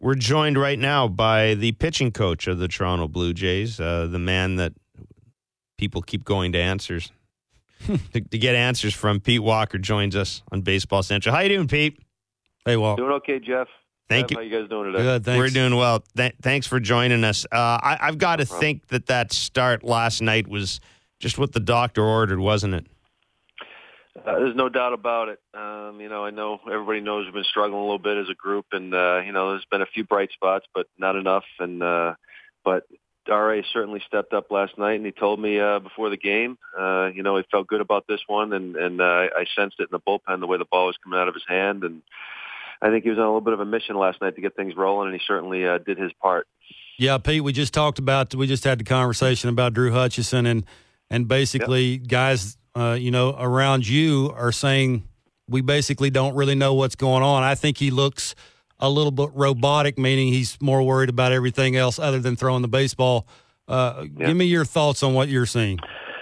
We're joined right now by the pitching coach of the Toronto Blue Jays, the man that people keep going to answers to get answers from. Pete Walker joins us on Baseball Central. How you doing, Pete? Hey, Walker. Doing okay, Jeff. Thank you. How you guys doing today? Good, thanks. We're doing well. Thanks for joining us. I've got to think that start last night was just what the doctor ordered, wasn't it? There's no doubt about it. I know everybody knows we've been struggling a little bit as a group, and there's been a few bright spots, but not enough. And but RA certainly stepped up last night, and he told me before the game, he felt good about this one, and I sensed it in the bullpen the way the ball was coming out of his hand, and I think he was on a little bit of a mission last night to get things rolling, and he certainly did his part. Yeah, Pete, we just had the conversation about Drew Hutchison, and basically guys, around you are saying we basically don't really know what's going on. I think he looks a little bit robotic, meaning he's more worried about everything else other than throwing the baseball. Give me your thoughts on what you're seeing.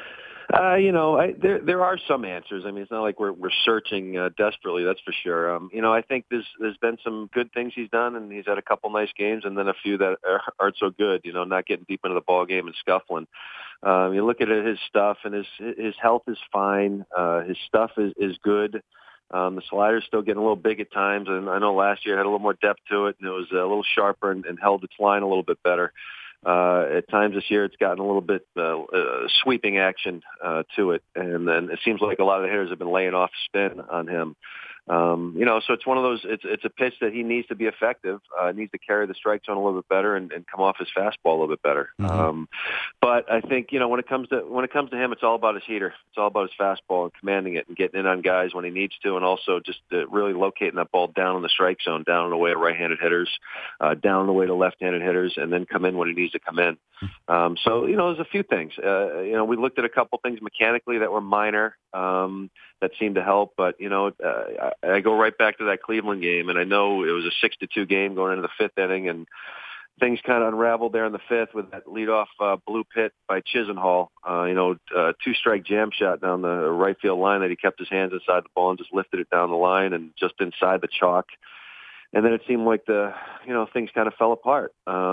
There are some answers. I mean, it's not like we're searching desperately, that's for sure. I think there's been some good things he's done, and he's had a couple nice games, and then a few that aren't so good. Not getting deep into the ball game and scuffling. You look at his stuff, and his health is fine. His stuff is good. The slider's still getting a little big at times, and I know last year it had a little more depth to it, and it was a little sharper and held its line a little bit better. At times this year, it's gotten a little bit sweeping action to it, and then it seems like a lot of the hitters have been laying off spin on him. So it's one of those. It's a pitch that he needs to be effective. Needs to carry the strike zone a little bit better and come off his fastball a little bit better. Mm-hmm. But I think when it comes to him, it's all about his heater. It's all about his fastball and commanding it and getting in on guys when he needs to, and also just really locating that ball down in the strike zone, down and away to right-handed hitters, down and away to left-handed hitters, and then come in when he needs to come in. There's a few things. We looked at a couple things mechanically that were minor that seemed to help, but I go right back to that Cleveland game, and I know it was a 6-2 game going into the fifth inning, and things kind of unraveled there in the fifth with that leadoff blue pit by Chisenhall. Two-strike jam shot down the right field line that he kept his hands inside the ball and just lifted it down the line and just inside the chalk. And then it seemed like things kind of fell apart.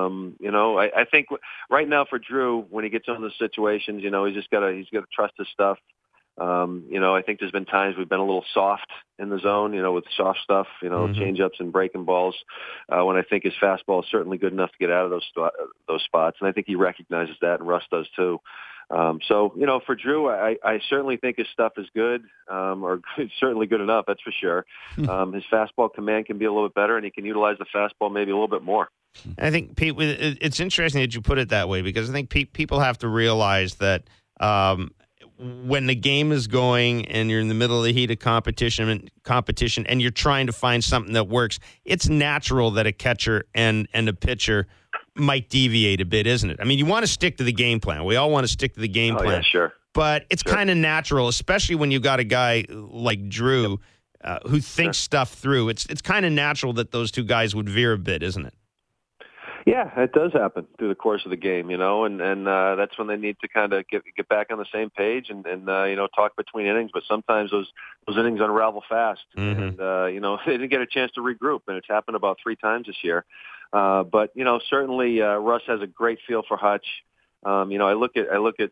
I think right now for Drew, when he gets into those situations, he's got to trust his stuff. I think there's been times we've been a little soft in the zone, with soft stuff, change-ups and breaking balls, when I think his fastball is certainly good enough to get out of those spots. And I think he recognizes that, and Russ does too. For Drew, I certainly think his stuff is good, or certainly good enough, that's for sure. His fastball command can be a little bit better, and he can utilize the fastball maybe a little bit more. I think, Pete, it's interesting that you put it that way, because I think people have to realize that when the game is going and you're in the middle of the heat of competition and you're trying to find something that works, it's natural that a catcher and a pitcher might deviate a bit, isn't it? I mean, you want to stick to the game plan. We all want to stick to the game plan. Yeah, sure. But it's kind of natural, especially when you got a guy like Drew who thinks stuff through. It's kind of natural that those two guys would veer a bit, isn't it? Yeah, it does happen through the course of the game, and that's when they need to kind of get back on the same page and talk between innings. But sometimes those innings unravel fast, and they didn't get a chance to regroup, and it's happened about 3 times this year. But certainly Russ has a great feel for Hutch. I look at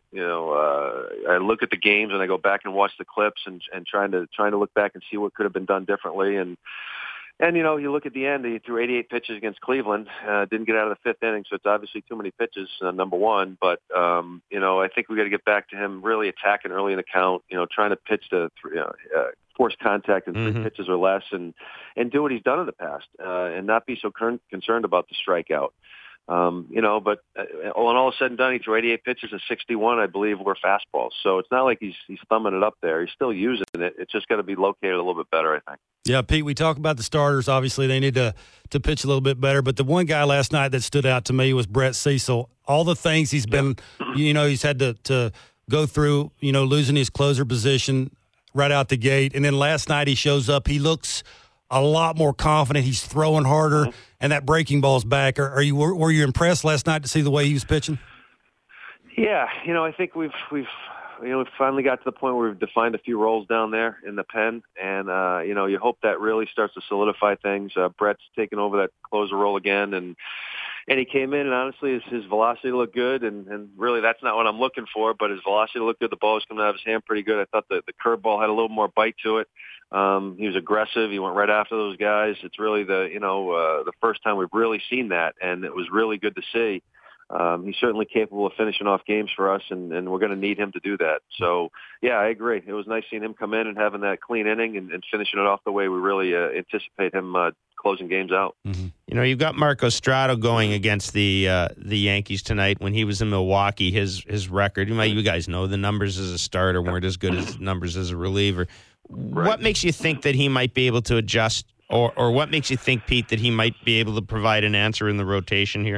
the games and I go back and watch the clips and trying to look back and see what could have been done differently. And you look at the end, he threw 88 pitches against Cleveland, didn't get out of the 5th inning, so it's obviously too many pitches, number one. But, I think we got to get back to him really attacking early in the count, trying to pitch to force contact in 3 pitches or less and do what he's done in the past and not be so concerned about the strikeout. But when all is said and done, he threw 88 pitches and 61, I believe, were fastballs. So it's not like he's thumbing it up there. He's still using it. It's just got to be located a little bit better, I think. Yeah, Pete, we talk about the starters. Obviously, they need to pitch a little bit better. But the one guy last night that stood out to me was Brett Cecil. All the things he's been, he's had to go through, losing his closer position right out the gate. And then last night he shows up. He looks a lot more confident. He's throwing harder, and that breaking ball's back. Were you impressed last night to see the way he was pitching? Yeah, I think we've we finally got to the point where we've defined a few roles down there in the pen, and you hope that really starts to solidify things. Brett's taken over that closer role again, and he came in, and honestly, his velocity looked good, and really that's not what I'm looking for, but his velocity looked good. The ball was coming out of his hand pretty good. I thought the curveball had a little more bite to it. He was aggressive. He went right after those guys. It's really the first time we've really seen that, and it was really good to see. He's certainly capable of finishing off games for us, and we're going to need him to do that. So, yeah, I agree. It was nice seeing him come in and having that clean inning and finishing it off the way we really anticipate him closing games out. Mm-hmm. You've got Marco Strato going against the Yankees tonight. When he was in Milwaukee, his record, you guys know the numbers as a starter weren't as good as numbers as a reliever. Right. What makes you think that he might be able to adjust, or what makes you think, Pete, that he might be able to provide an answer in the rotation here?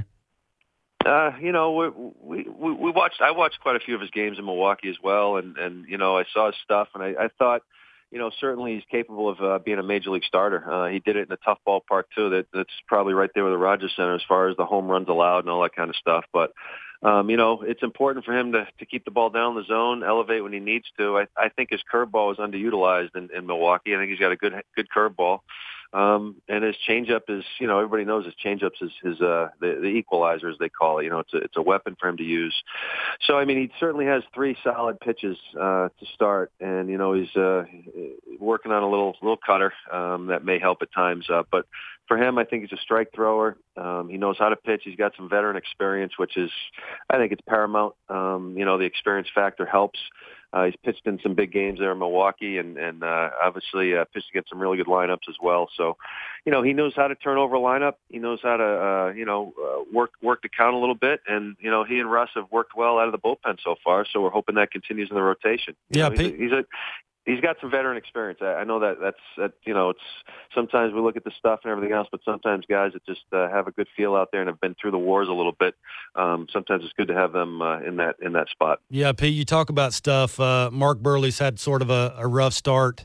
We watched. I watched quite a few of his games in Milwaukee as well, and I saw his stuff, and I thought, certainly he's capable of being a major league starter. He did it in a tough ballpark too. That's probably right there with the Rogers Center as far as the home runs allowed and all that kind of stuff. But it's important for him to keep the ball down the zone, elevate when he needs to. I think his curveball is underutilized in Milwaukee. I think he's got a good curveball. And his changeup is, everybody knows his changeup is the equalizer, as they call it. It's a weapon for him to use. So, he certainly has three solid pitches to start, and he's working on a little cutter that may help at times. But for him, I think he's a strike thrower. He knows how to pitch. He's got some veteran experience, which is, I think it's paramount. The experience factor helps. He's pitched in some big games there in Milwaukee, and obviously pitched against some really good lineups as well. So, he knows how to turn over a lineup. He knows how to, work the count a little bit. And, he and Russ have worked well out of the bullpen so far. So we're hoping that continues in the rotation. He's got some veteran experience. I know it's sometimes we look at the stuff and everything else, but sometimes guys that just have a good feel out there and have been through the wars a little bit, sometimes it's good to have them in that spot. Yeah, Pete, you talk about stuff. Mark Buehrle's had sort of a rough start.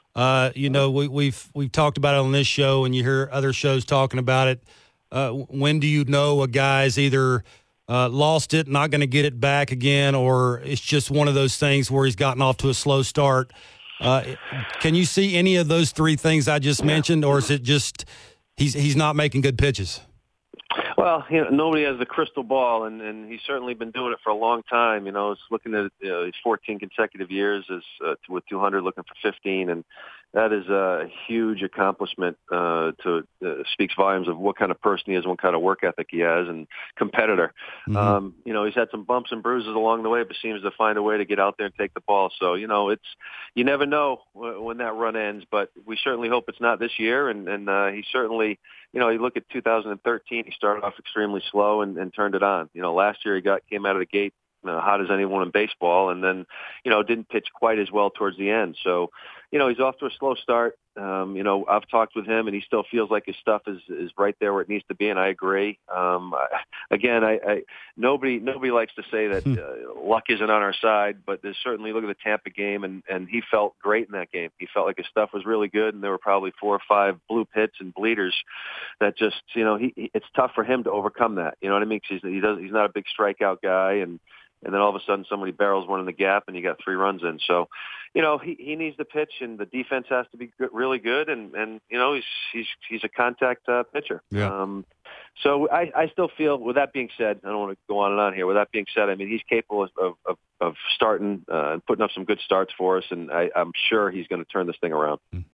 We've talked about it on this show, and you hear other shows talking about it. When do you know a guy's either lost it, not going to get it back again, or it's just one of those things where he's gotten off to a slow start? Can you see any of those three things I just mentioned, or is it just he's not making good pitches? Well, nobody has the crystal ball, and he's certainly been doing it for a long time. It's looking at his 14 consecutive years with 200, looking for 15, and that is a huge accomplishment. Speaks volumes of what kind of person he is, what kind of work ethic he has, and competitor. Mm-hmm. He's had some bumps and bruises along the way, but seems to find a way to get out there and take the ball. So, you never know when that run ends, but we certainly hope it's not this year. And he certainly, you look at 2013, he started off extremely slow and turned it on. Last year he came out of the gate hot as anyone in baseball, and then, didn't pitch quite as well towards the end. So, he's off to a slow start. I've talked with him, and he still feels like his stuff is right there where it needs to be, and I agree. Nobody likes to say that luck isn't on our side, but there's certainly, look at the Tampa game, and he felt great in that game. He felt like his stuff was really good, and there were probably 4 or 5 blue pits and bleeders that just, it's tough for him to overcome that. You know what I mean? 'Cause he's not a big strikeout guy, and then all of a sudden somebody barrels one in the gap and you got 3 runs in. So, he needs to pitch, and the defense has to be really good. And he's a contact pitcher. Yeah. So I still feel, with that being said, I don't want to go on and on here. With that being said, he's capable of starting and putting up some good starts for us, and I'm sure he's going to turn this thing around.